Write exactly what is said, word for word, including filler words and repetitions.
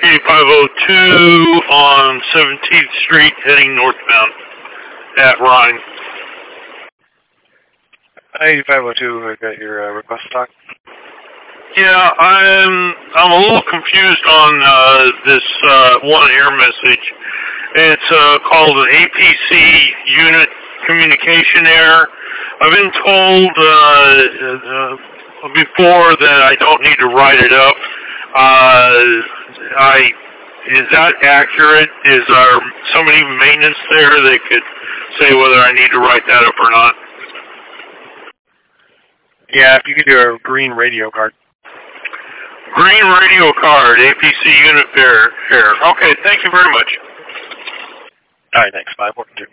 five oh two on seventeenth Street, heading northbound at Rhine. eighty-five oh two, I got your uh, request stock. Yeah, I'm I'm a little confused on uh, this uh, one air message. It's uh, called an A P C unit communication error. I've been told uh, uh, before that I don't need to write it up. Uh, I is that accurate? Is there somebody in maintenance there that could say whether I need to write that up or not? Yeah, if you could do a green radio card. Green radio card, A P C unit error. Okay, thank you very much. All right, thanks. five one two.